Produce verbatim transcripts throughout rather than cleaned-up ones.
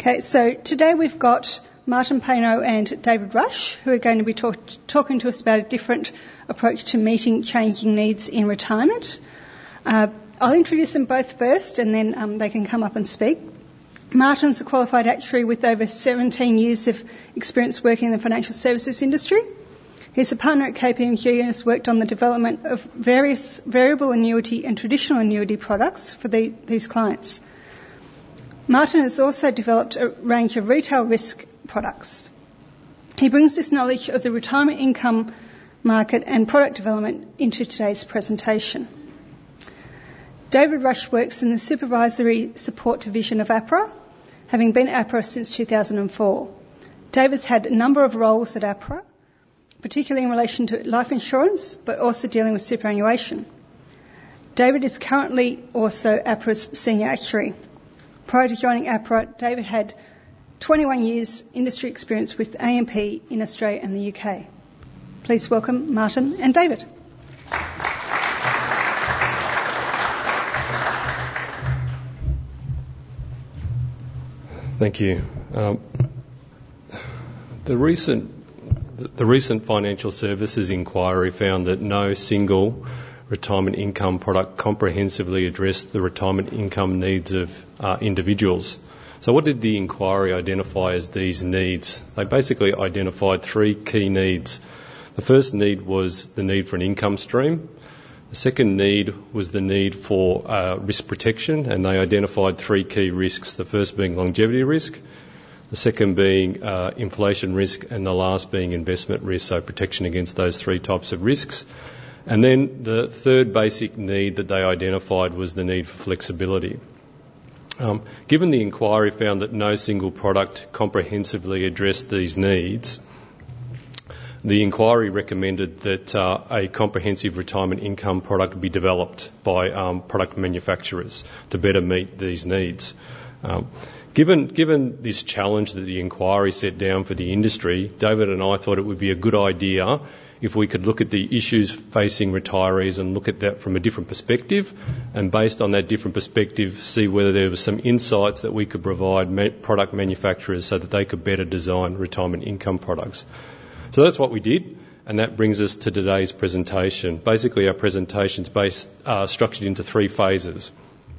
Okay, so today we've got Martin Payno and David Rush, who are going to be talk, talking to us about a different approach to meeting changing needs in retirement. Uh, I'll introduce them both first, and then um, they can come up and speak. Martin's a qualified actuary with over seventeen years of experience working in the financial services industry. He's a partner at K P M G and has worked on the development of various variable annuity and traditional annuity products for the, these clients. Martin has also developed a range of retail risk products. He brings this knowledge of the retirement income market and product development into today's presentation. David Rush works in the Supervisory Support Division of APRA, having been at APRA since two thousand four. David's had a number of roles at APRA, particularly in relation to life insurance, but also dealing with superannuation. David is currently also APRA's Senior Actuary. Prior to joining APRA, David had twenty-one years industry experience with A M P in Australia and the U K. Please welcome Martin and David. Thank you. Um, the recent the recent financial services inquiry found that no single retirement income product comprehensively addressed the retirement income needs of uh, individuals. So what did the inquiry identify as these needs? They basically identified three key needs. The first need was the need for an income stream. The second need was the need for uh, risk protection, and they identified three key risks, the first being longevity risk, the second being uh, inflation risk, and the last being investment risk, so protection against those three types of risks. And then the third basic need that they identified was the need for flexibility. Um, given the inquiry found that no single product comprehensively addressed these needs, the inquiry recommended that uh, a comprehensive retirement income product be developed by um, product manufacturers to better meet these needs. Um, given, given this challenge that the inquiry set down for the industry, David and I thought it would be a good idea if we could look at the issues facing retirees and look at that from a different perspective, and based on that different perspective, see whether there were some insights that we could provide ma- product manufacturers so that they could better design retirement income products. So that's what we did, and that brings us to today's presentation. Basically, our presentation is based, uh, structured into three phases.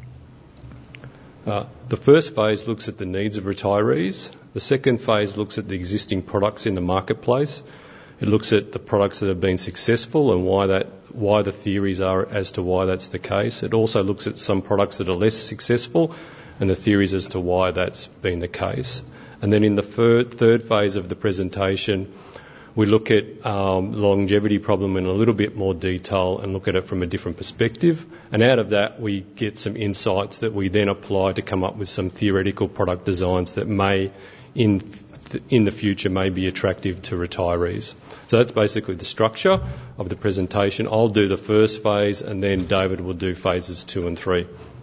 Uh, the first phase looks at the needs of retirees. The second phase looks at the existing products in the marketplace. It looks at the products that have been successful and why that, why the theories are as to why that's the case. It also looks at some products that are less successful and the theories as to why that's been the case. And then in the third, third phase of the presentation, we look at um, longevity problem in a little bit more detail and look at it from a different perspective. And out of that, we get some insights that we then apply to come up with some theoretical product designs that may, in th- in the future, may be attractive to retirees. So that's basically the structure of the presentation. I'll do the first phase, and then David will do phases two and three.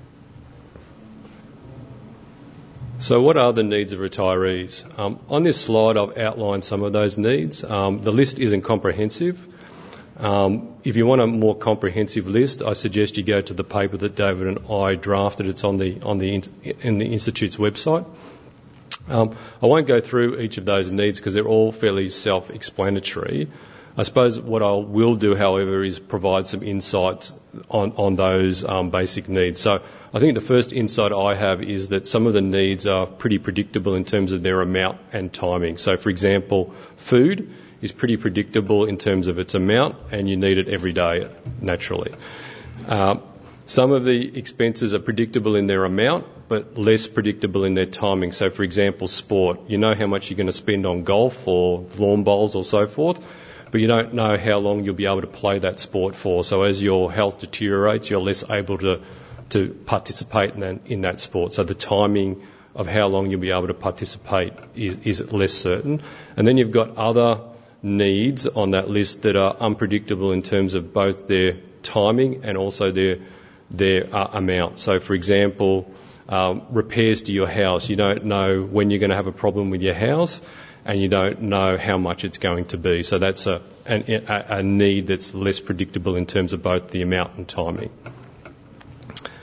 So what are the needs of retirees? Um, on this slide, I've outlined some of those needs. Um, the list isn't comprehensive. Um, if you want a more comprehensive list, I suggest you go to the paper that David and I drafted. It's on the on the in the Institute's website. Um, I won't go through each of those needs because they're all fairly self-explanatory. I suppose what I will do, however, is provide some insights on, on those um, basic needs. So I think the first insight I have is that some of the needs are pretty predictable in terms of their amount and timing. So, for example, food is pretty predictable in terms of its amount, and you need it every day, naturally. Uh, some of the expenses are predictable in their amount, but less predictable in their timing. So, for example, sport. You know how much you're going to spend on golf or lawn bowls or so forth, but you don't know how long you'll be able to play that sport for. So as your health deteriorates, you're less able to, to participate in that, in that sport. So the timing of how long you'll be able to participate is, is less certain. And then you've got other needs on that list that are unpredictable in terms of both their timing and also their, their uh, amount. So, for example, um, repairs to your house. You don't know when you're going to have a problem with your house, and you don't know how much it's going to be. So that's a, a, a need that's less predictable in terms of both the amount and timing.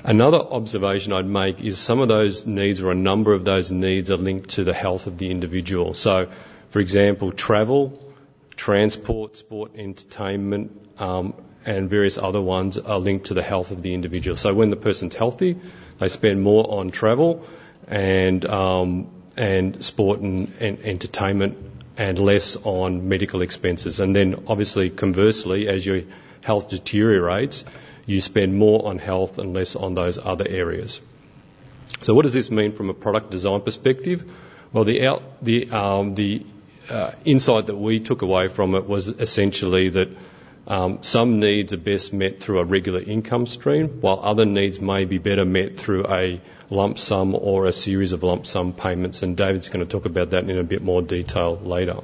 Another observation I'd make is some of those needs, or a number of those needs, are linked to the health of the individual. So, for example, travel, transport, sport, entertainment, um, and various other ones are linked to the health of the individual. So when the person's healthy, they spend more on travel and um, and sport and, and entertainment, and less on medical expenses. And then obviously conversely, as your health deteriorates, you spend more on health and less on those other areas. So what does this mean from a product design perspective? Well, the out, the um, the uh, insight that we took away from it was essentially that um, some needs are best met through a regular income stream, while other needs may be better met through a lump sum or a series of lump sum payments. And David's going to talk about that in a bit more detail later.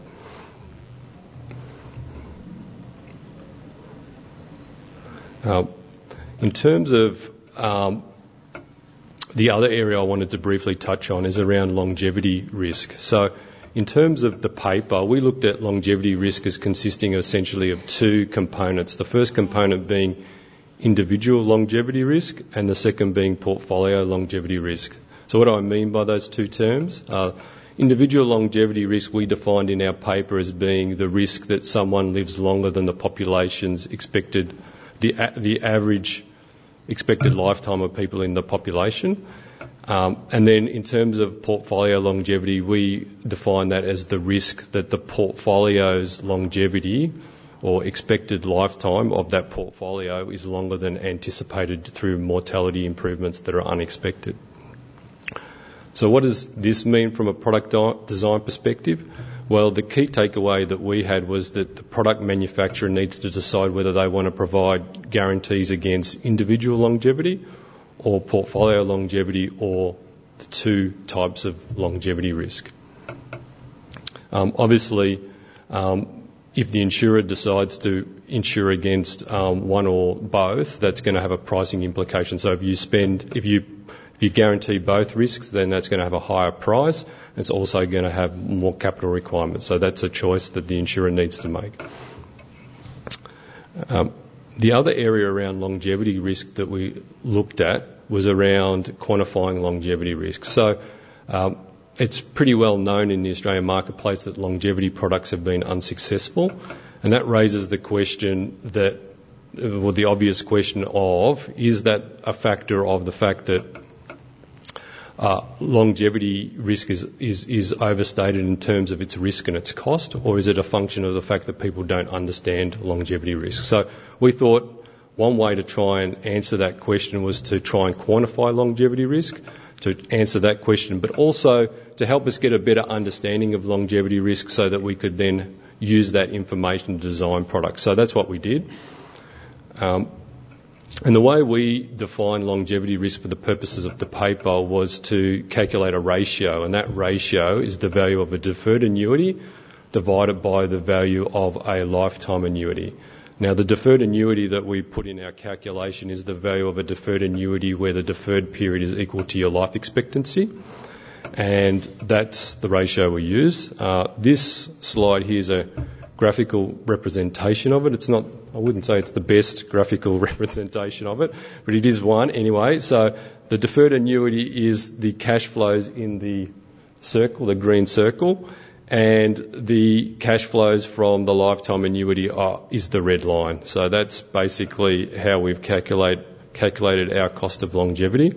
Uh, in terms of um, the other area I wanted to briefly touch on is around longevity risk. So in terms of the paper, we looked at longevity risk as consisting essentially of two components. The first component being individual longevity risk, and the second being portfolio longevity risk. So what do I mean by those two terms? Uh, individual longevity risk we defined in our paper as being the risk that someone lives longer than the population's expected, the, the average expected lifetime of people in the population. Um, and then in terms of portfolio longevity, we define that as the risk that the portfolio's longevity or expected lifetime of that portfolio is longer than anticipated through mortality improvements that are unexpected. So what does this mean from a product design perspective? Well, the key takeaway that we had was that the product manufacturer needs to decide whether they want to provide guarantees against individual longevity or portfolio longevity, or the two types of longevity risk. Um, obviously, um, if the insurer decides to insure against um, one or both, that's going to have a pricing implication. So if you spend, if you if you guarantee both risks, then that's going to have a higher price. It's also going to have more capital requirements. So that's a choice that the insurer needs to make. Um, The other area around longevity risk that we looked at was around quantifying longevity risk. So um, it's pretty well known in the Australian marketplace that longevity products have been unsuccessful, and that raises the question that, well, the obvious question of, is that a factor of the fact that Uh, longevity risk is, is, is overstated in terms of its risk and its cost, or is it a function of the fact that people don't understand longevity risk? So we thought one way to try and answer that question was to try and quantify longevity risk, to answer that question, but also to help us get a better understanding of longevity risk so that we could then use that information to design products. So that's what we did. Um, And the way we define longevity risk for the purposes of the paper was to calculate a ratio, and that ratio is the value of a deferred annuity divided by the value of a lifetime annuity. Now, the deferred annuity that we put in our calculation is the value of a deferred annuity where the deferred period is equal to your life expectancy, and that's the ratio we use. Uh, this slide here is a graphical representation of it. It's not, I wouldn't say it's the best graphical representation of it, but it is one anyway. So the deferred annuity is the cash flows in the circle, the green circle, and the cash flows from the lifetime annuity are, is the red line. So that's basically how we've calculate, calculated our cost of longevity.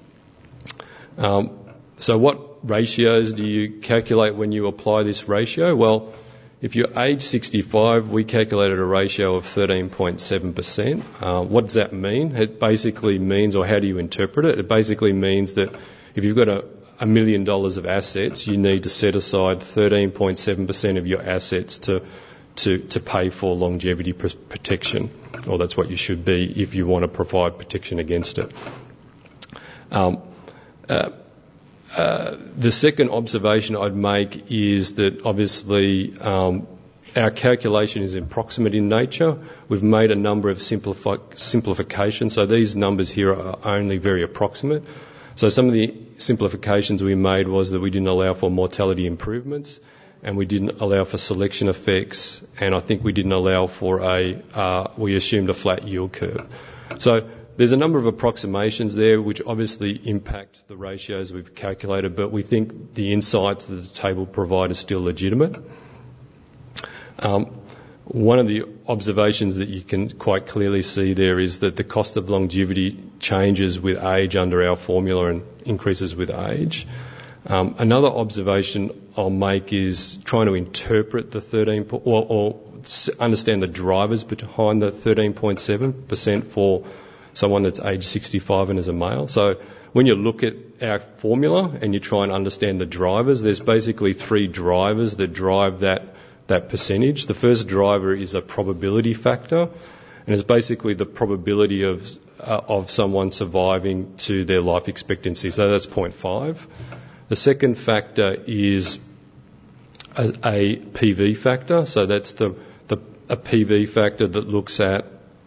Um, so what ratios do you calculate when you apply this ratio? Well, if you're age sixty-five, we calculated a ratio of thirteen point seven percent. Uh, what does that mean? It basically means, or how do you interpret it? It basically means that if you've got a, a million dollars of assets, you need to set aside thirteen point seven percent of your assets to, to, to pay for longevity pr- protection, or that's what you should be if you want to provide protection against it. Um, uh, Uh, the second observation I'd make is that obviously um, our calculation is approximate in nature. We've made a number of simplifi- simplifications, so these numbers here are only very approximate. So some of the simplifications we made was that we didn't allow for mortality improvements, and we didn't allow for selection effects, and I think we didn't allow for a, uh, we assumed a flat yield curve. So there's a number of approximations there which obviously impact the ratios we've calculated, but we think the insights that the table provide are still legitimate. Um, one of the observations that you can quite clearly see there is that the cost of longevity changes with age under our formula and increases with age. Um, another observation I'll make is trying to interpret the thirteen or, or understand the drivers behind the thirteen point seven percent for someone that's age sixty-five and is a male. So when you look at our formula and you try and understand the drivers, there's basically three drivers that drive that, that percentage. The first driver is a probability factor, and it's basically the probability of, uh, of someone surviving to their life expectancy. So that's zero point five. The second factor is a, a P V factor. So that's the, the a P V factor that looks at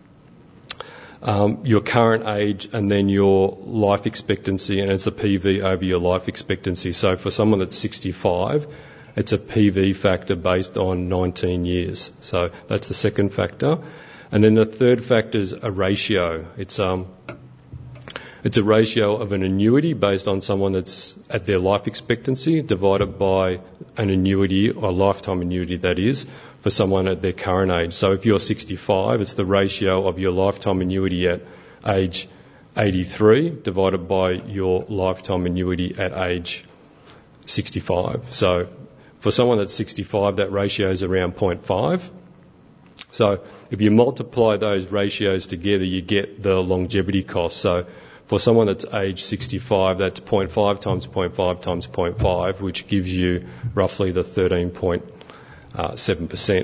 um, your current age and then your life expectancy, and it's a P V over your life expectancy. So for someone that's sixty-five, it's a P V factor based on nineteen years. So that's the second factor. And then the third factor is a ratio. It's um. It's a ratio of an annuity based on someone that's at their life expectancy divided by an annuity, or lifetime annuity that is, for someone at their current age. So if you're sixty-five, it's the ratio of your lifetime annuity at age eighty-three divided by your lifetime annuity at age sixty-five. So for someone that's sixty-five, that ratio is around zero point five. So if you multiply those ratios together, you get the longevity cost. So for someone that's age sixty-five, that's zero point five times zero point five times zero point five, which gives you roughly the thirteen point seven percent.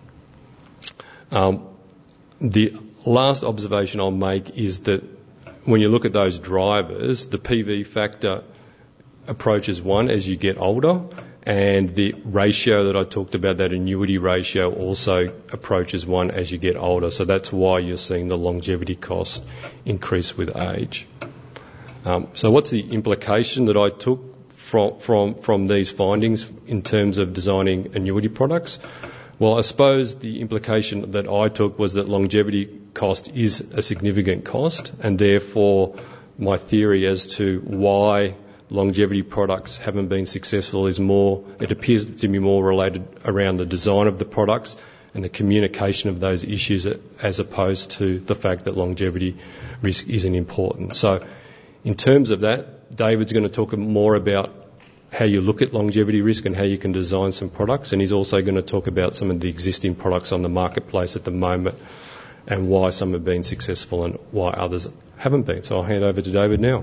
Um, the last observation I'll make is that when you look at those drivers, the P V factor approaches one as you get older, and the ratio that I talked about, that annuity ratio, also approaches one as you get older. So that's why you're seeing the longevity cost increase with age. Um, so what's the implication that I took from, from, from these findings in terms of designing annuity products? Well, I suppose the implication that I took was that longevity cost is a significant cost, and therefore my theory as to why longevity products haven't been successful is more, it appears to be more related around the design of the products and the communication of those issues, as opposed to the fact that longevity risk isn't important. So in terms of that, David's going to talk more about how you look at longevity risk and how you can design some products, and he's also going to talk about some of the existing products on the marketplace at the moment and why some have been successful and why others haven't been. So I'll hand over to David now.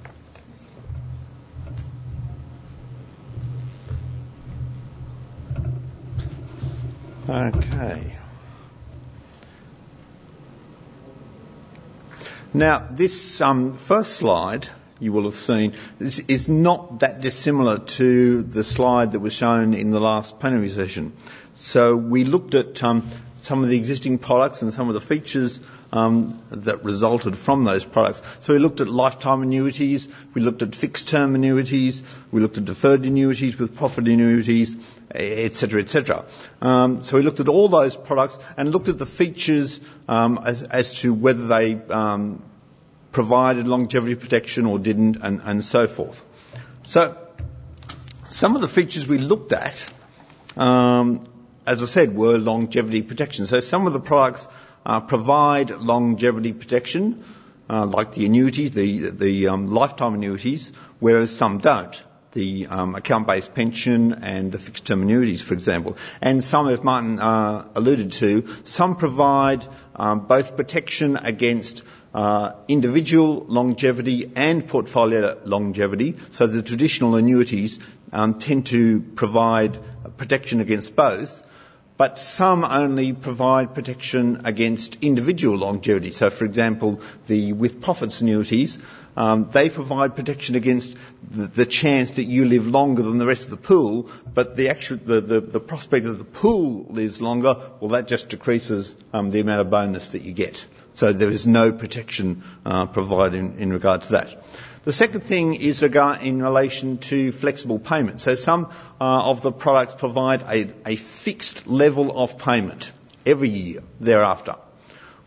Okay. Now, this um, first slide you will have seen is, is not that dissimilar to the slide that was shown in the last plenary session. So we looked at um, some of the existing products and some of the features um, that resulted from those products. So we looked at lifetime annuities, we looked at fixed-term annuities, we looked at deferred annuities with profit annuities, et cetera, et cetera. Um, so we looked at all those products and looked at the features um, as, as to whether they um, provided longevity protection or didn't, and, and so forth. So some of the features we looked at, um, as I said, were longevity protection. So some of the products uh, provide longevity protection, uh, like the annuities, the, the um, lifetime annuities, whereas some don't. The um, account-based pension and the fixed-term annuities, for example. And some, as Martin uh, alluded to, some provide um, both protection against uh, individual longevity and portfolio longevity. So the traditional annuities um, tend to provide protection against both, but some only provide protection against individual longevity. So, for example, the with-profits annuities, Um, they provide protection against the, the chance that you live longer than the rest of the pool, but the actual the, the, the prospect that the pool lives longer, well, that just decreases um, the amount of bonus that you get. So there is no protection uh, provided in, in regard to that. The second thing is regard in relation to flexible payment. So some uh, of the products provide a, a fixed level of payment every year thereafter.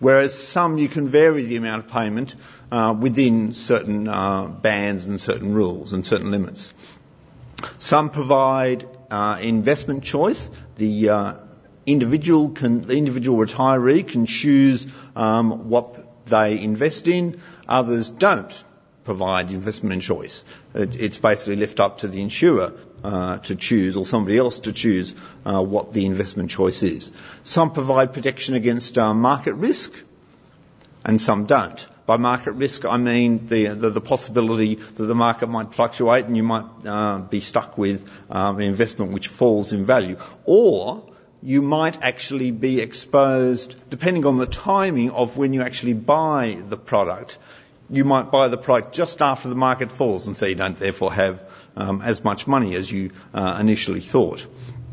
whereas some you can vary the amount of payment uh, within certain uh, bands and certain rules and certain limits. Some provide uh, investment choice. The uh, individual can, the individual retiree can choose um, what they invest in. Others don't provide investment choice. It, it's basically left up to the insurer uh, to choose, or somebody else to choose uh, what the investment choice is. Some provide protection against uh, market risk, and some don't. By market risk, I mean the, the, the possibility that the market might fluctuate and you might uh, be stuck with um, an investment which falls in value. Or you might actually be exposed, depending on the timing of when you actually buy the product, you might buy the product just after the market falls, and so you don't therefore have um, as much money as you uh, initially thought.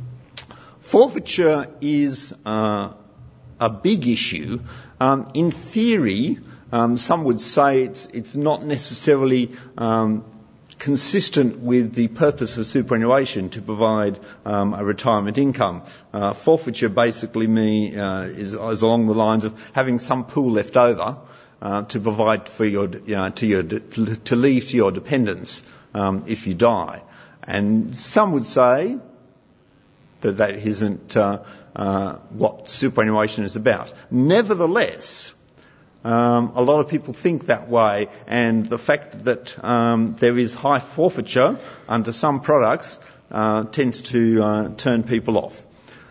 Forfeiture is uh, a big issue. Um, in theory, Um, some would say it's, it's not necessarily um, consistent with the purpose of superannuation to provide um, a retirement income. Uh, forfeiture basically mean, uh, is, is along the lines of having some pool left over uh, to provide for your, you know, to your to leave to your dependents um, if you die. And some would say that that isn't uh, uh, what superannuation is about. Nevertheless, Um, a lot of people think that way, and the fact that um, there is high forfeiture under some products uh, tends to uh, turn people off.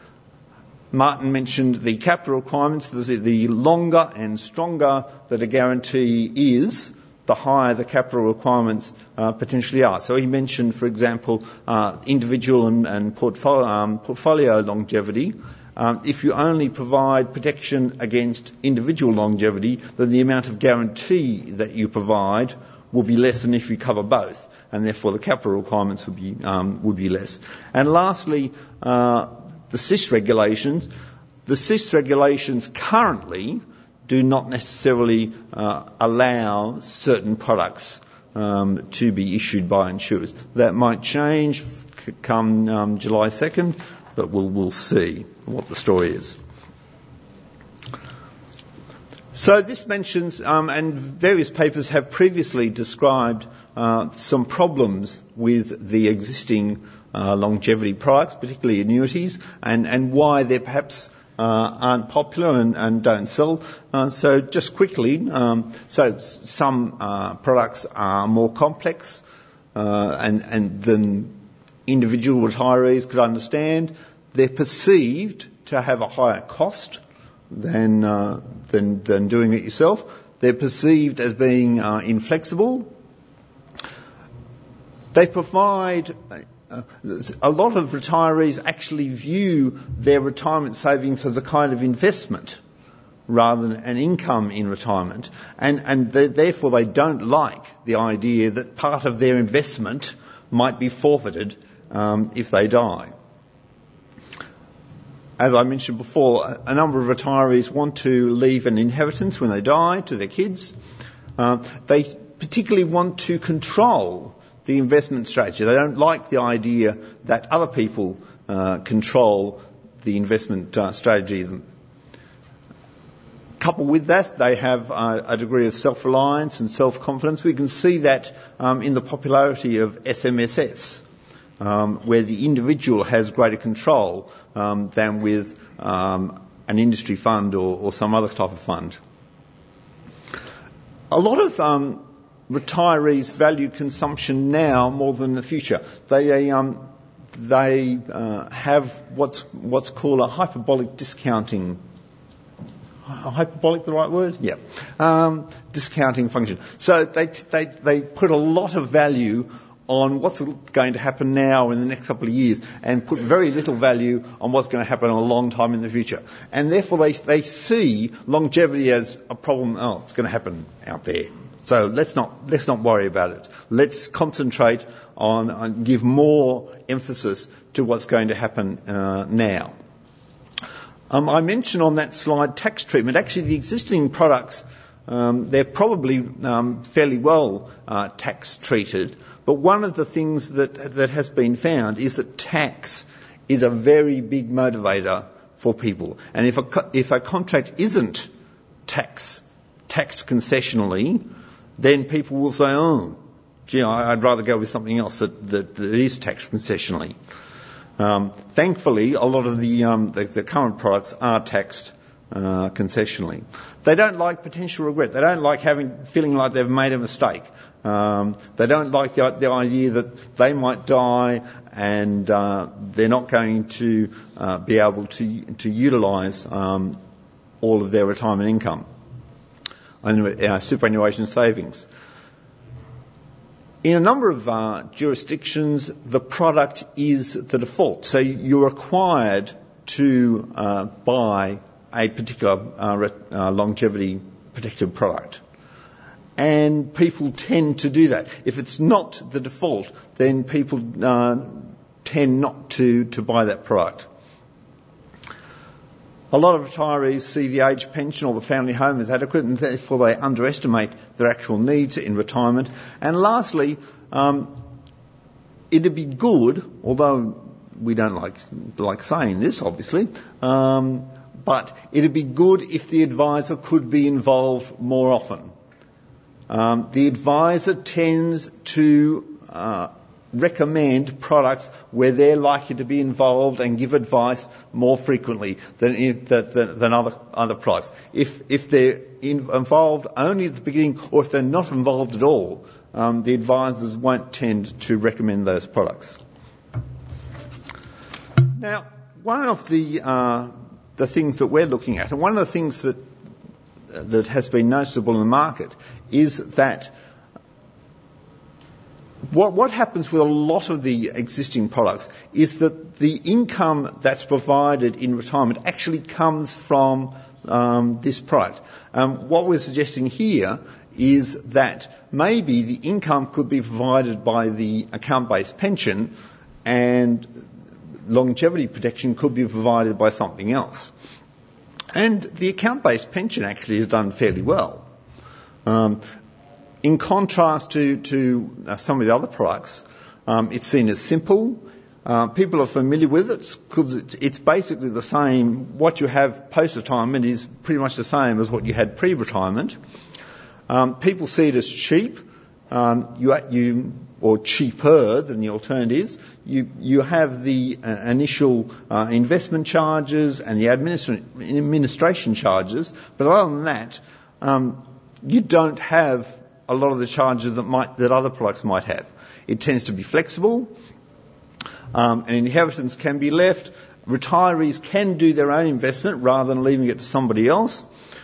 Martin mentioned the capital requirements. The, the longer and stronger that a guarantee is, the higher the capital requirements uh, potentially are. So he mentioned, for example, uh, individual and, and portfolio, um, portfolio longevity. Um, if you only provide protection against individual longevity, then the amount of guarantee that you provide will be less than if you cover both, and therefore the capital requirements would be um, would be less. And lastly, uh, the S I S regulations. The S I S regulations currently do not necessarily uh, allow certain products um, to be issued by insurers. That might change come um, July second. But we'll, we'll see what the story is. So this mentions, um, and various papers have previously described uh, some problems with the existing uh, longevity products, particularly annuities, and, and why they perhaps uh, aren't popular and, and don't sell. Uh, so just quickly, um, so some uh, products are more complex uh, and, and than individual retirees could understand. They're perceived to have a higher cost than uh, than, than doing it yourself. They're perceived as being uh, inflexible. They provide uh, a lot of retirees actually view their retirement savings as a kind of investment rather than an income in retirement, and and they, therefore they don't like the idea that part of their investment might be forfeited um, if they die. As I mentioned before, a number of retirees want to leave an inheritance when they die to their kids. Uh, they particularly want to control the investment strategy. They don't like the idea that other people uh, control the investment uh, strategy. Coupled with that, they have uh, a degree of self-reliance and self-confidence. We can see that um, in the popularity of S M S Fs. Um, where the individual has greater control um, than with um, an industry fund or, or some other type of fund. A lot of um, retirees value consumption now more than the future. They um, they uh, have what's what's called a hyperbolic discounting. Hyperbolic, the right word? Yeah. Um, discounting function. So they they they put a lot of value on what's going to happen now in the next couple of years, and put very little value on what's going to happen a long time in the future. And therefore they they see longevity as a problem. Oh, it's going to happen out there. So let's not let's not worry about it. Let's concentrate on and give more emphasis to what's going to happen uh, now. Um, I mentioned on that slide tax treatment. Actually, the existing products, um, they're probably um, fairly well uh, tax treated. But one of the things that that has been found is that tax is a very big motivator for people. And if a, if a contract isn't tax taxed concessionally, then people will say, oh, gee, I'd rather go with something else that, that, that is taxed concessionally. Um, thankfully, a lot of the, um, the, the current products are taxed uh, concessionally. They don't like potential regret. They don't like having feeling like they've made a mistake. Um, they don't like the, the idea that they might die and uh, they're not going to uh, be able to to utilise um, all of their retirement income and uh, superannuation savings. In a number of uh, jurisdictions, the product is the default. So you're required to uh, buy a particular uh, re- uh, longevity protected product. And people tend to do that. If it's not the default, then people uh, tend not to, to buy that product. A lot of retirees see the age pension or the family home as adequate, and therefore they underestimate their actual needs in retirement. And lastly, um, it'd be good, although we don't like like saying this, obviously, um, but it'd be good if the advisor could be involved more often. Um, the advisor tends to uh, recommend products where they're likely to be involved and give advice more frequently than if, than, than other other products. If if they're in, involved only at the beginning, or if they're not involved at all, um, the advisors won't tend to recommend those products. Now, one of the uh, the things that we're looking at, and one of the things that uh, that has been noticeable in the market, is that What, what happens with a lot of the existing products is that the income that's provided in retirement actually comes from um, this product. Um, what we're suggesting here is that maybe the income could be provided by the account-based pension and longevity protection could be provided by something else. And the account-based pension actually has done fairly well. Um, In contrast to, to uh, some of the other products, um, it's seen as simple. Uh, people are familiar with it because it's, it's basically the same. What you have post-retirement is pretty much the same as what you had pre-retirement. Um, people see it as cheap, um, you, you, or cheaper than the alternatives. You, you have the uh, initial uh, investment charges and the administra- administration charges, but other than that, um, you don't have a lot of the charges that might, that other products might have. It tends to be flexible, um, and inheritance can be left. Retirees can do their own investment rather than leaving it to somebody else.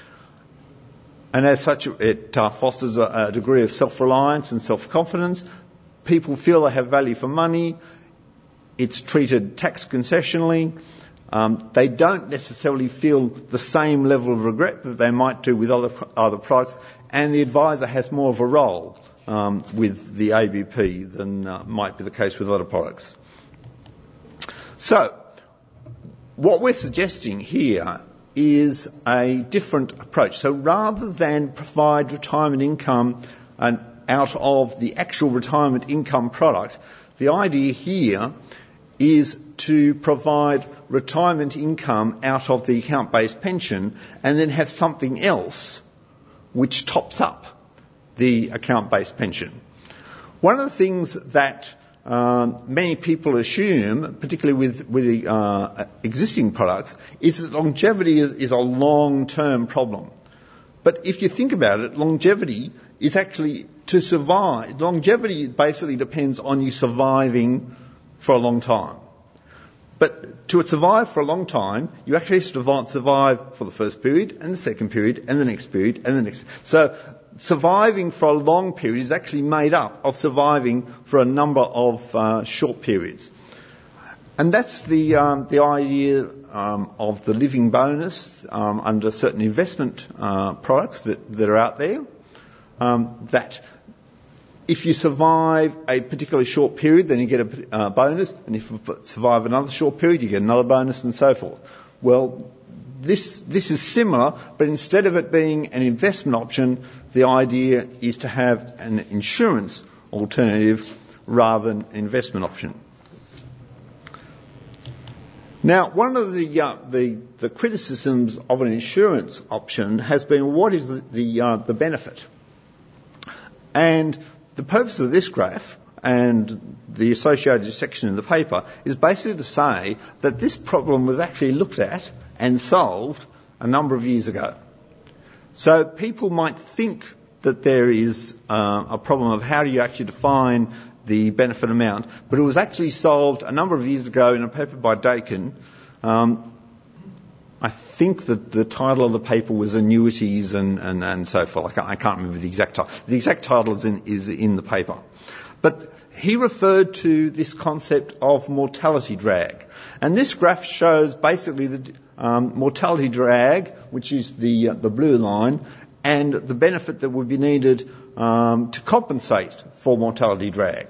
And as such, it uh, fosters a, a degree of self-reliance and self-confidence. People feel they have value for money. It's treated tax concessionally. Um, they don't necessarily feel the same level of regret that they might do with other other products, and the advisor has more of a role um, with the A B P than uh, might be the case with other products. So, what we're suggesting here is a different approach. So rather than provide retirement income and out of the actual retirement income product, the idea here is to provide retirement income out of the account-based pension and then have something else which tops up the account-based pension. One of the things that um, many people assume, particularly with, with the uh, existing products, is that longevity is, is a long-term problem. But if you think about it, longevity is actually to survive. Longevity basically depends on you surviving for a long time. But to survive for a long time, you actually have to survive for the first period and the second period and the next period and the next. So surviving for a long period is actually made up of surviving for a number of uh, short periods. And that's the um, the idea um, of the living bonus um, under certain investment uh, products that, that are out there, um, that if you survive a particularly short period, then you get a uh, bonus, and if you survive another short period, you get another bonus, and so forth. Well, this this is similar, but instead of it being an investment option, the idea is to have an insurance alternative rather than an investment option. Now, one of the, uh, the the criticisms of an insurance option has been, what is the the, uh, the benefit? And the purpose of this graph and the associated section in the paper is basically to say that this problem was actually looked at and solved a number of years ago. So people might think that there is uh, a problem of how do you actually define the benefit amount, but it was actually solved a number of years ago in a paper by Dakin. Um, I think that the title of the paper was Annuities and, and, and so forth. I can't, I can't remember the exact title. The exact title is in, is in the paper. But he referred to this concept of mortality drag. And this graph shows basically the um, mortality drag, which is the, uh, the blue line, and the benefit that would be needed um, to compensate for mortality drag.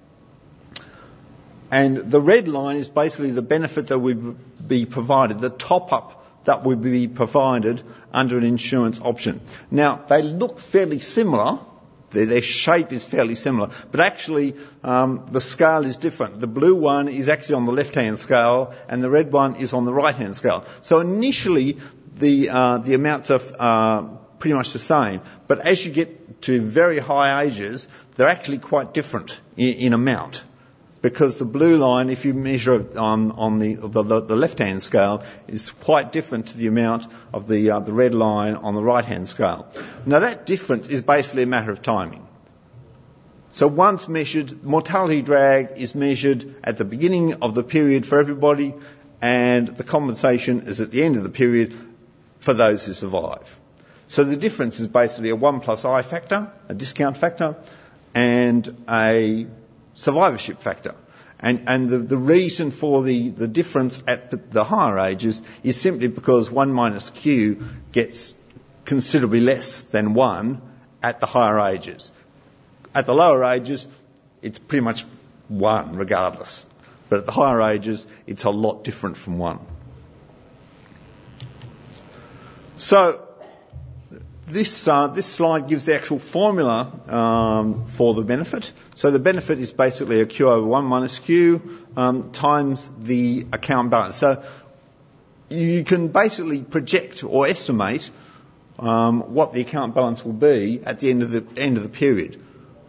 And the red line is basically the benefit that would be provided, the top-up that would be provided under an insurance option. Now, they look fairly similar. Their, their shape is fairly similar. But actually, um, the scale is different. The blue one is actually on the left-hand scale, and the red one is on the right-hand scale. So initially, the, uh, the amounts are uh, pretty much the same. But as you get to very high ages, they're actually quite different in, in amount. Because the blue line, if you measure it on, on the, the, the left-hand scale, is quite different to the amount of the, uh, the red line on the right-hand scale. Now that difference is basically a matter of timing. So once measured, mortality drag is measured at the beginning of the period for everybody, and the compensation is at the end of the period for those who survive. So the difference is basically a one plus I factor, a discount factor, and a survivorship factor. And, and the, the reason for the, the difference at the higher ages is simply because one minus Q gets considerably less than one at the higher ages. At the lower ages, it's pretty much one regardless. But at the higher ages, it's a lot different from one. So, This, uh, this slide gives the actual formula um, for the benefit. So the benefit is basically a Q over one minus Q um, times the account balance. So you can basically project or estimate um, what the account balance will be at the end of the end of the period.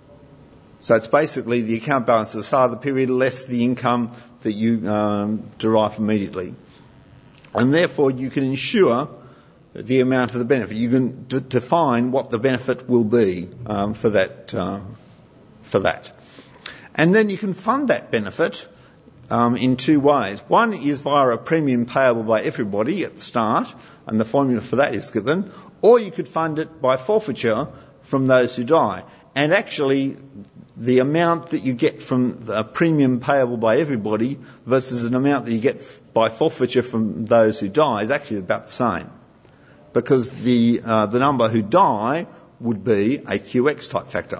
So it's basically the account balance at the start of the period less the income that you um, derive immediately. And therefore you can ensure the amount of the benefit. You can d- define what the benefit will be um, for that. Uh, for that, and then you can fund that benefit um, in two ways. One is via a premium payable by everybody at the start, and the formula for that is given, or you could fund it by forfeiture from those who die. And actually, the amount that you get from a premium payable by everybody versus an amount that you get by forfeiture from those who die is actually about the same. Because the uh, the number who die would be a Q X type factor.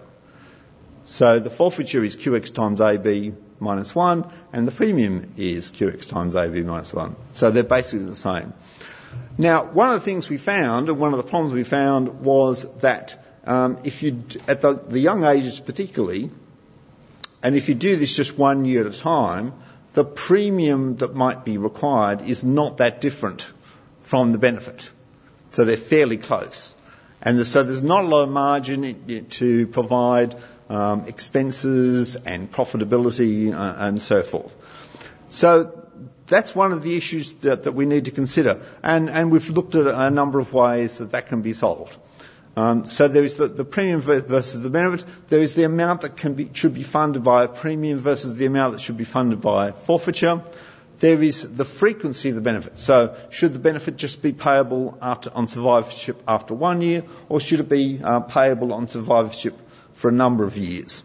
So the forfeiture is Q X times A B minus one, and the premium is Q X times A B minus one. So they're basically the same. Now, one of the things we found, and one of the problems we found, was that um, if you, at the, the young ages particularly, and if you do this just one year at a time, the premium that might be required is not that different from the benefit. So they're fairly close. And so there's not a lot of margin to provide um, expenses and profitability uh, and so forth. So that's one of the issues that, that we need to consider. And, and we've looked at a number of ways that that can be solved. Um, so there is the, the premium versus the benefit. There is the amount that can be, should be funded by a premium versus the amount that should be funded by forfeiture. There is the frequency of the benefit. So should the benefit just be payable after, on survivorship after one year, or should it be uh, payable on survivorship for a number of years?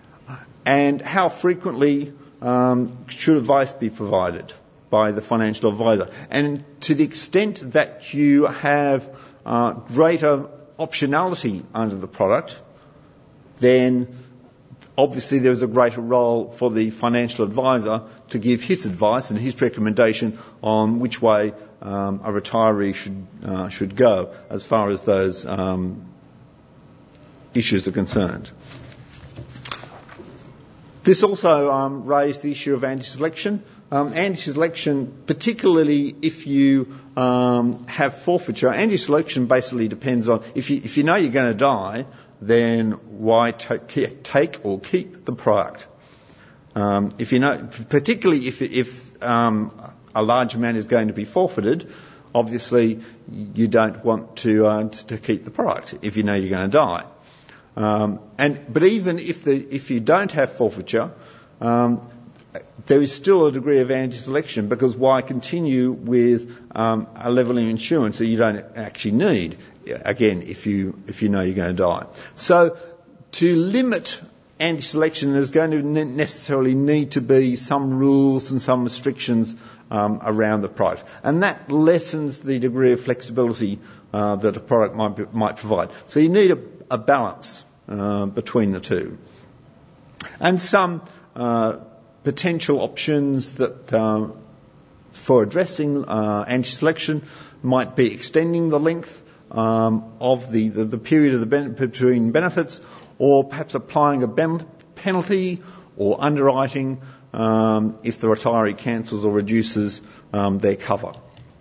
And how frequently um, should advice be provided by the financial advisor? And to the extent that you have uh, greater optionality under the product, then obviously there is a greater role for the financial advisor to give his advice and his recommendation on which way um, a retiree should uh, should go as far as those um, issues are concerned. This also um, raised the issue of anti-selection. Um, anti-selection, particularly if you um, have forfeiture, anti-selection basically depends on, if you, if you know you're going to die, then why take, take or keep the product? Um, if you know, particularly if, if um, a large amount is going to be forfeited, obviously you don't want to, uh, to keep the product if you know you're going to die. Um, and but even if the if you don't have forfeiture, um, there is still a degree of anti-selection, because why continue with um, a level of insurance that you don't actually need? Again, if you if you know you're going to die. So to limit anti-selection, there's going to necessarily need to be some rules and some restrictions um, around the product, and that lessens the degree of flexibility uh, that a product might be, might provide. So you need a, a balance uh, between the two, and some uh, potential options that uh, for addressing uh, anti-selection might be extending the length um, of the, the, the period of the ben- between benefits, or perhaps applying a ben- penalty or underwriting um, if the retiree cancels or reduces um, their cover.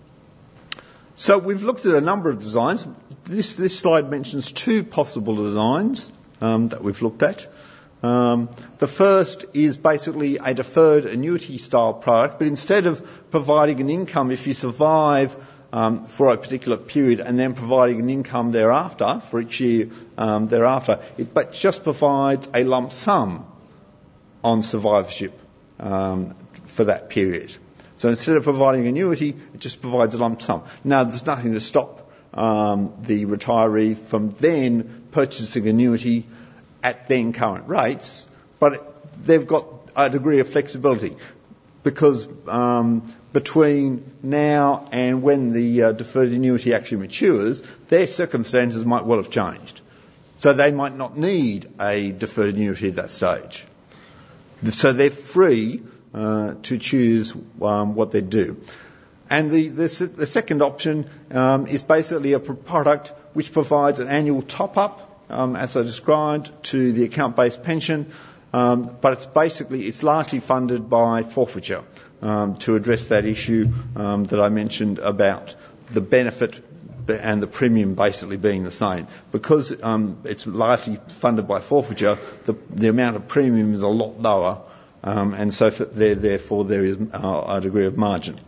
So we've looked at a number of designs. This, this slide mentions two possible designs um, that we've looked at. Um, the first is basically a deferred annuity style product, but instead of providing an income if you survive um, for a particular period and then providing an income thereafter, for each year um, thereafter, it but just provides a lump sum on survivorship um, for that period. So instead of providing annuity, it just provides a lump sum. Now, there's nothing to stop um, the retiree from then purchasing annuity at then current rates, but they've got a degree of flexibility, because um, between now and when the uh, deferred annuity actually matures, their circumstances might well have changed. So they might not need a deferred annuity at that stage. So they're free uh, to choose um, what they do. And the, the, the second option um, is basically a product which provides an annual top-up, Um, as I described, to the account-based pension, um, but it's basically, it's largely funded by forfeiture um, to address that issue um, that I mentioned about the benefit and the premium basically being the same. Because um, it's largely funded by forfeiture, the, the amount of premium is a lot lower, um, and so for there, therefore there is uh, a degree of margin.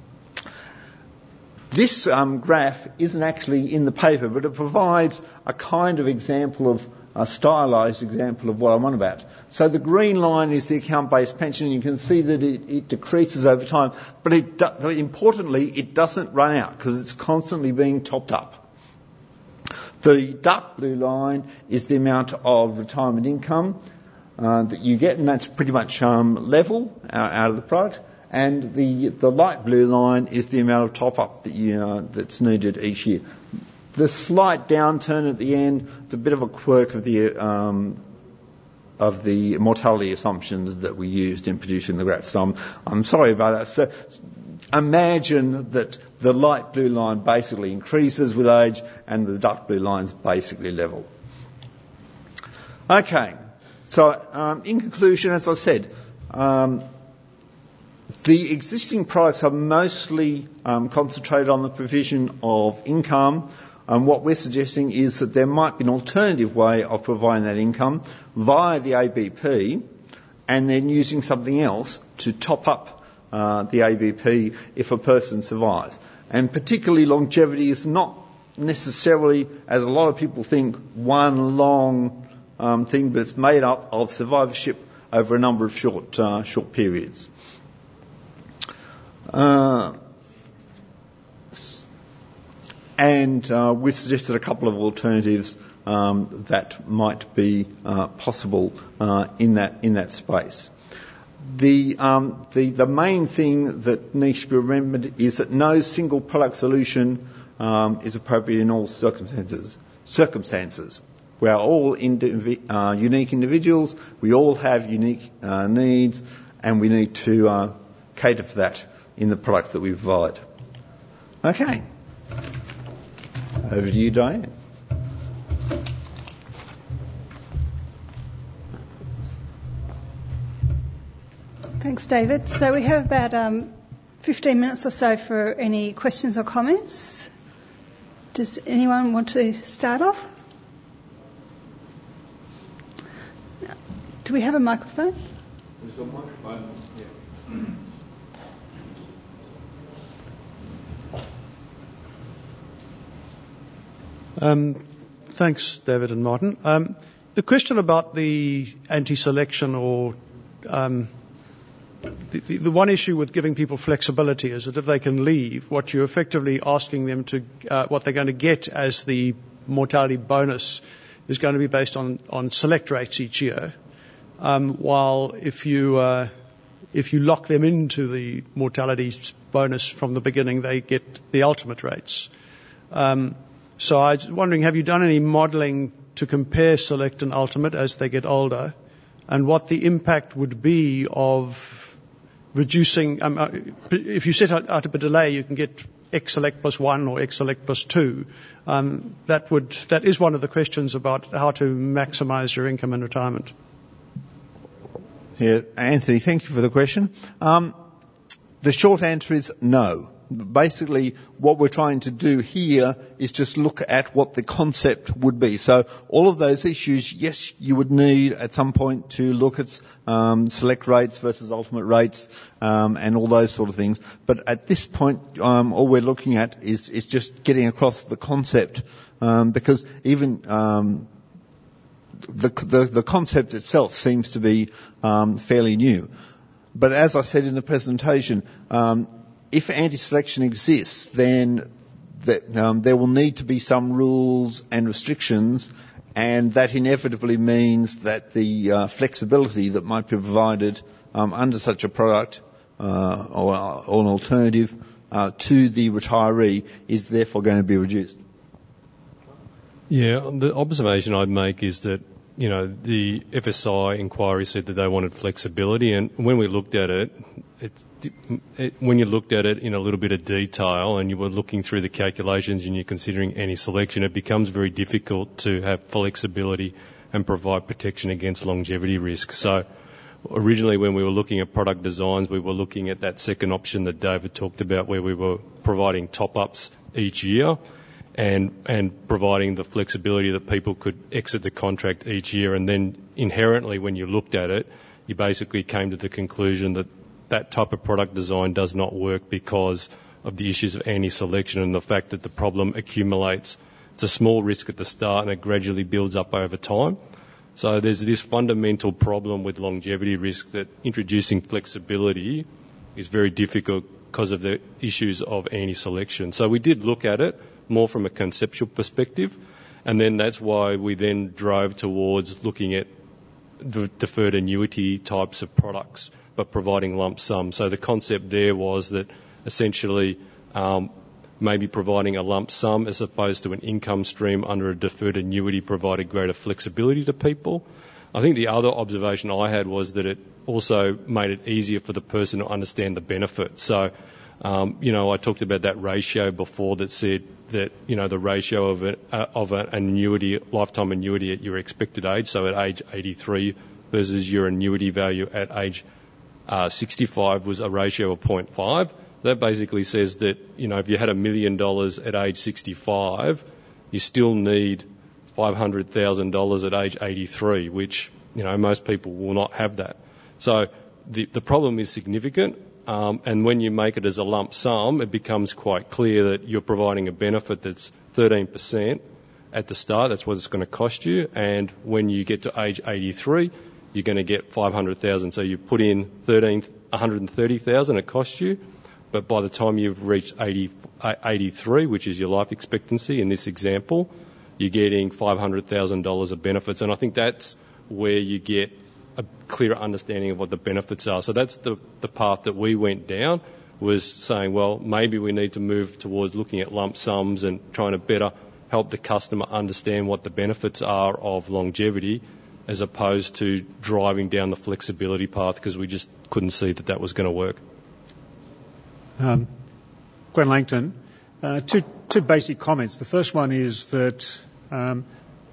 This um, graph isn't actually in the paper, but it provides a kind of example of, a stylised example of what I'm on about. So the green line is the account-based pension, and you can see that it, it decreases over time, but it do, importantly, it doesn't run out because it's constantly being topped up. The dark blue line is the amount of retirement income uh, that you get, and that's pretty much um, level out, out of the product. And the the light blue line is the amount of top-up that you, uh, that's needed each year. The slight downturn at the end is a bit of a quirk of the um, of the mortality assumptions that we used in producing the graph. So I'm, I'm sorry about that. So imagine that the light blue line basically increases with age and the dark blue line's basically level. Okay. So um, in conclusion, as I said, um, the existing products are mostly um, concentrated on the provision of income, and what we're suggesting is that there might be an alternative way of providing that income via the A B P, and then using something else to top up uh, the A B P if a person survives. And particularly longevity is not necessarily, as a lot of people think, one long um, thing, but it's made up of survivorship over a number of short uh, short periods. Uh, and uh, we've suggested a couple of alternatives um, that might be uh, possible uh, in that in that space. The, um, the the main thing that needs to be remembered is that no single product solution um, is appropriate in all circumstances. Circumstances. We are all indivi- uh, unique individuals. We all have unique uh, needs, and we need to uh, cater for that in the products that we provide. Okay. Over to you, Diane. Thanks, David. So we have about um, fifteen minutes or so for any questions or comments. Does anyone want to start off? Do we have a microphone? There's a microphone, yeah. Um, thanks, David and Martin. Um, the question about the anti-selection or um, the, the, the one issue with giving people flexibility is that if they can leave, what you're effectively asking them to, uh, what they're going to get as the mortality bonus is going to be based on, on select rates each year. Um, while if you uh, if you lock them into the mortality bonus from the beginning, they get the ultimate rates. Um, so I was wondering, have you done any modelling to compare select and ultimate as they get older, and what the impact would be of reducing? Um, uh, if you set out, out a delay, you can get X select plus one or X select plus two. Um, that would that is one of the questions about how to maximise your income in retirement. Yeah, Anthony, thank you for the question. Um, the short answer is no. Basically, what we're trying to do here is just look at what the concept would be. So all of those issues, yes, you would need at some point to look at um, select rates versus ultimate rates um, and all those sort of things. But at this point, um, all we're looking at is, is just getting across the concept um, because even um, the, the, the concept itself seems to be um, fairly new. But as I said in the presentation, um, if anti-selection exists, then that, um, there will need to be some rules and restrictions, and that inevitably means that the uh, flexibility that might be provided um, under such a product uh, or, or an alternative uh, to the retiree is therefore going to be reduced. Yeah, the observation I'd make is that, you know, the F S I inquiry said that they wanted flexibility, and when we looked at it, it's, it, when you looked at it in a little bit of detail and you were looking through the calculations and you're considering any selection, it becomes very difficult to have flexibility and provide protection against longevity risk. So originally when we were looking at product designs, we were looking at that second option that David talked about where we were providing top-ups each year and and providing the flexibility that people could exit the contract each year. And then inherently when you looked at it, you basically came to the conclusion that that type of product design does not work because of the issues of anti-selection and the fact that the problem accumulates. It's a small risk at the start and it gradually builds up over time. So there's this fundamental problem with longevity risk that introducing flexibility is very difficult because of the issues of anti-selection. So we did look at it more from a conceptual perspective, and then that's why we then drove towards looking at the deferred annuity types of products, but providing lump sum. So the concept there was that essentially um, maybe providing a lump sum as opposed to an income stream under a deferred annuity provided greater flexibility to people. I think the other observation I had was that it also made it easier for the person to understand the benefit. So, um, you know, I talked about that ratio before that said that, you know, the ratio of, a, uh, of an annuity, lifetime annuity at your expected age, so at age eighty-three versus your annuity value at age uh, sixty-five was a ratio of zero point five. That basically says that, you know, if you had a million dollars at age sixty-five, you still need five hundred thousand dollars at age eighty-three, which, you know, most people will not have that. So the, the problem is significant, um, and when you make it as a lump sum, it becomes quite clear that you're providing a benefit that's thirteen percent at the start. That's what it's going to cost you, and when you get to age eighty-three, you're going to get five hundred thousand dollars. So you put in thirteen, one hundred thirty thousand dollars, it costs you, but by the time you've reached eighty, eighty-three, which is your life expectancy in this example, you're getting five hundred thousand dollars of benefits. And I think that's where you get a clearer understanding of what the benefits are. So that's the, the path that we went down, was saying, well, maybe we need to move towards looking at lump sums and trying to better help the customer understand what the benefits are of longevity, as opposed to driving down the flexibility path, because we just couldn't see that that was going to work. Um, Glenn Langton, uh, two, two basic comments. The first one is that um,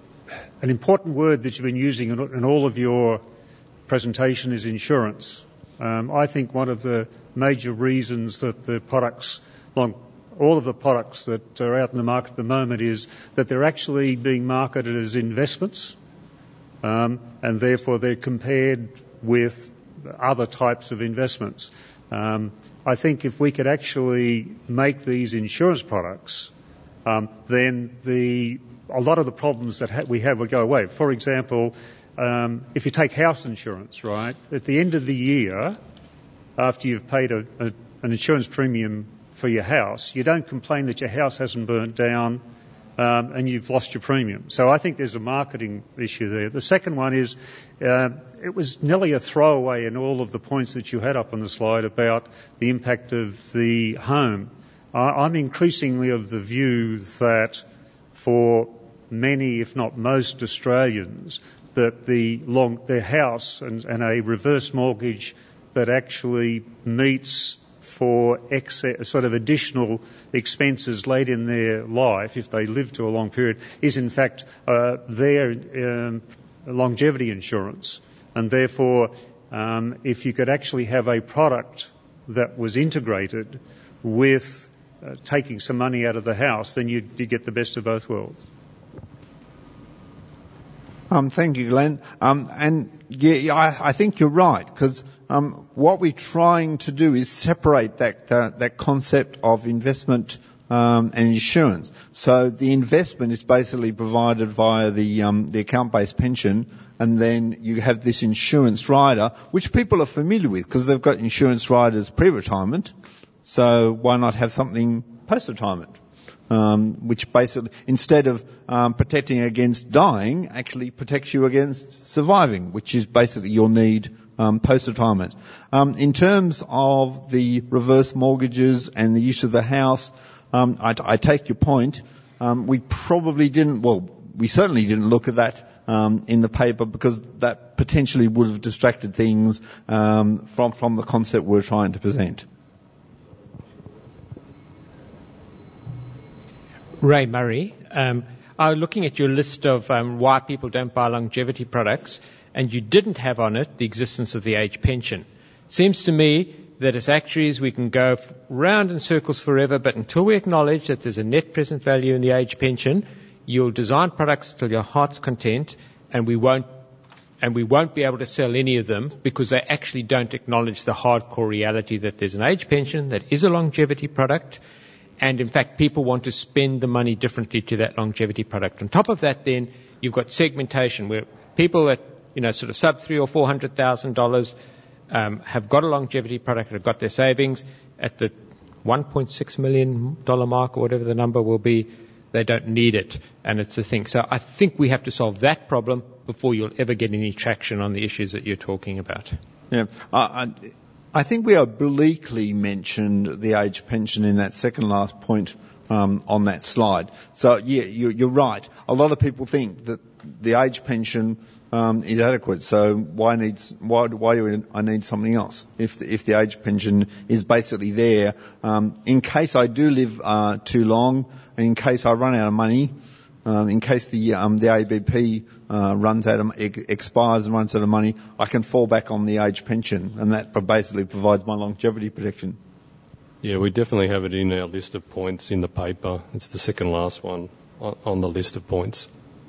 an important word that you've been using in, in all of your presentation is insurance. Um, I think one of the major reasons that the products, long, all of the products that are out in the market at the moment, is that they're actually being marketed as investments, um, and therefore they're compared with other types of investments. Um, I think if we could actually make these insurance products, um, then the a lot of the problems that ha- we have would go away. For example, um, if you take house insurance, right, at the end of the year, after you've paid a, a, an insurance premium for your house, you don't complain that your house hasn't burnt down um, and you've lost your premium. So I think there's a marketing issue there. The second one is uh, it was nearly a throwaway in all of the points that you had up on the slide about the impact of the home. I, I'm increasingly of the view that for many, if not most Australians, that the long, their house and, and a reverse mortgage that actually meets for excess, sort of additional expenses late in their life, if they live to a long period, is in fact uh, their um, longevity insurance. And therefore, um, if you could actually have a product that was integrated with uh, taking some money out of the house, then you'd, you'd get the best of both worlds. Um, thank you, Glenn. Um, and yeah, I, I think you're right, because um, what we're trying to do is separate that uh, that concept of investment um, and insurance. So the investment is basically provided via the um, the account-based pension, and then you have this insurance rider, which people are familiar with because they've got insurance riders pre-retirement. So why not have something post-retirement? Um, which basically, instead of um, protecting against dying, actually protects you against surviving, which is basically your need um, post-retirement. Um, in terms of the reverse mortgages and the use of the house, um, I, I take your point. Um, we probably didn't, well, we certainly didn't look at that um, in the paper because that potentially would have distracted things um, from, from the concept we're trying to present. Ray Murray, um, I was looking at your list of um, why people don't buy longevity products, and you didn't have on it the existence of the age pension. Seems to me that as actuaries we can go f- round in circles forever, but until we acknowledge that there's a net present value in the age pension, you'll design products till your heart's content, and we won't and we won't be able to sell any of them because they actually don't acknowledge the hardcore reality that there's an age pension that is a longevity product. And in fact, people want to spend the money differently to that longevity product. On top of that, then you've got segmentation, where people that you know sort of sub three or four hundred thousand dollars um, have got a longevity product, have got their savings at the one point six million dollar mark or whatever the number will be. They don't need it, and it's a thing. So I think we have to solve that problem before you'll ever get any traction on the issues that you're talking about. Yeah. Uh, I, I think we obliquely mentioned the age pension in that second last point um, on that slide. So, yeah, you, you're right. A lot of people think that the age pension um, is adequate. So why needs why why do I need something else if the, if the age pension is basically there um, in case I do live uh, too long, in case I run out of money, um, in case the um, the A B P uh, runs out of expires and runs out of money, I can fall back on the age pension, and that basically provides my longevity protection. Yeah, we definitely have it in our list of points in the paper. It's the second last one on, on the list of points.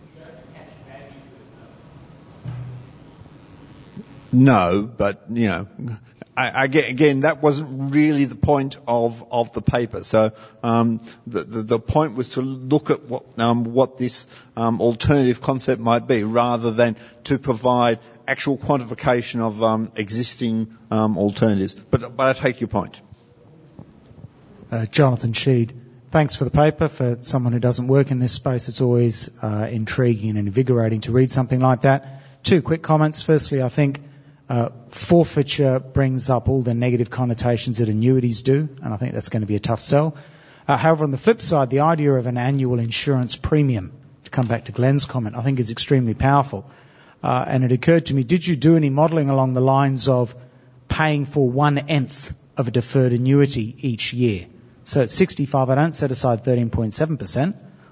No, but, you know, I, I, again, that wasn't really the point of, of the paper. So um, the, the, the point was to look at what, um, what this um, alternative concept might be, rather than to provide actual quantification of um, existing um, alternatives. But, but I take your point. Uh, Jonathan Sheed, thanks for the paper. For someone who doesn't work in this space, it's always uh, intriguing and invigorating to read something like that. Two quick comments. Firstly, I think Uh, forfeiture brings up all the negative connotations that annuities do, and I think that's going to be a tough sell. Uh, however, on the flip side, the idea of an annual insurance premium, to come back to Glenn's comment, I think is extremely powerful. Uh, and it occurred to me, did you do any modelling along the lines of paying for one-nth of a deferred annuity each year? So at sixty-five, I don't set aside thirteen point seven percent.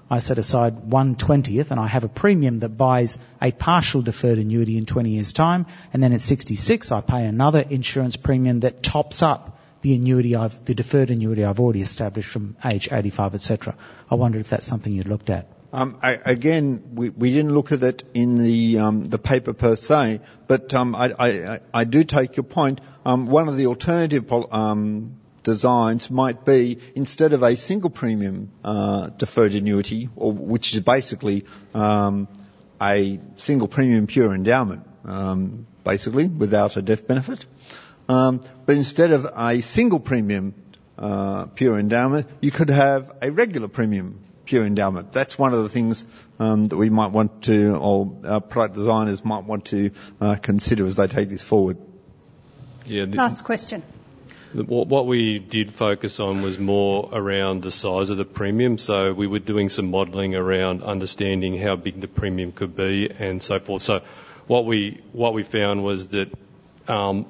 I set aside one twentieth and I have a premium that buys a partial deferred annuity in twenty years' time, and then at sixty-six I pay another insurance premium that tops up the annuity I've, the deferred annuity I've already established from age eighty-five, et cetera. I wondered if that's something you'd looked at. Um, I, again, we, we didn't look at it in the um, the paper per se, but um, I, I, I do take your point. Um, one of the alternative pol- um, designs might be, instead of a single premium uh, deferred annuity, or which is basically um, a single premium pure endowment, um, basically without a death benefit, um, but instead of a single premium uh, pure endowment, you could have a regular premium pure endowment. That's one of the things um, that we might want to, or our product designers might want to uh, consider as they take this forward. Yeah. The, Last question. What, what we did focus on was more around the size of the premium. So we were doing some modelling around understanding how big the premium could be and so forth. So what we what we found was that um,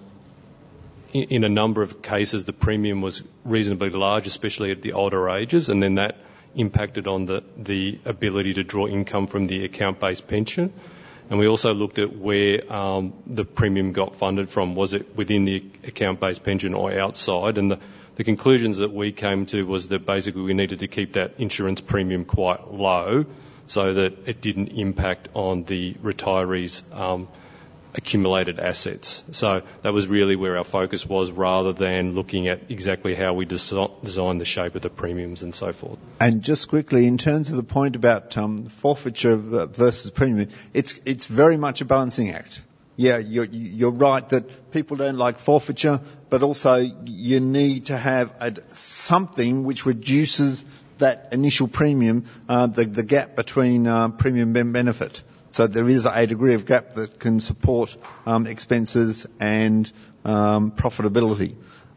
in, in a number of cases the premium was reasonably large, especially at the older ages, and then that impacted on the, the ability to draw income from the account-based pension. And we also looked at where um, the premium got funded from. Was it within the account-based pension or outside? And the, the conclusions that we came to was that basically we needed to keep that insurance premium quite low so that it didn't impact on the retirees' um, accumulated assets. So that was really where our focus was, rather than looking at exactly how we desi- design the shape of the premiums and so forth. And just quickly, in terms of the point about um, forfeiture versus premium, it's it's very much a balancing act. Yeah, you're, you're right that people don't like forfeiture, but also you need to have a, something which reduces that initial premium, uh, the, the gap between uh, premium and benefit. So there is a degree of gap that can support um, expenses and um, profitability.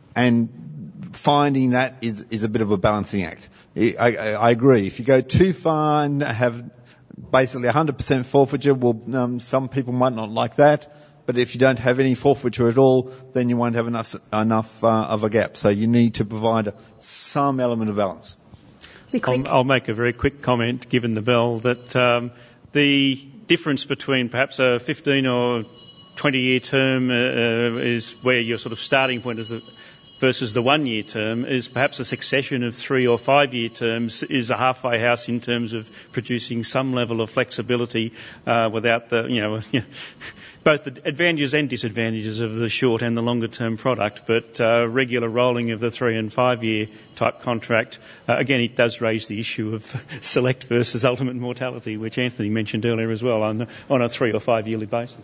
And finding that is, is a bit of a balancing act. I, I, I agree. If you go too far and have basically one hundred percent forfeiture, well, um, some people might not like that. But if you don't have any forfeiture at all, then you won't have enough, enough uh, of a gap. So you need to provide some element of balance. I'll, I'll make a very quick comment, given the bell, that um, the difference between perhaps a fifteen or twenty year term uh, uh, is where your sort of starting point is the, versus the one year term is perhaps a succession of three or five year terms is a halfway house in terms of producing some level of flexibility uh, without the, you know, both the advantages and disadvantages of the short and the longer term product, but uh, regular rolling of the three and five year type contract, uh, again, it does raise the issue of select versus ultimate mortality, which Anthony mentioned earlier as well, on, on a three or five yearly basis.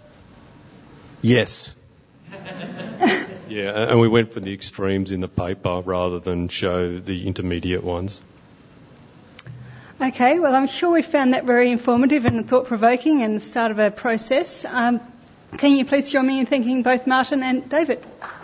Yes. Yeah, and we went for the extremes in the paper rather than show the intermediate ones. Okay, well, I'm sure we found that very informative and thought-provoking and the start of a process. Um, can you please join me in thanking both Martin and David?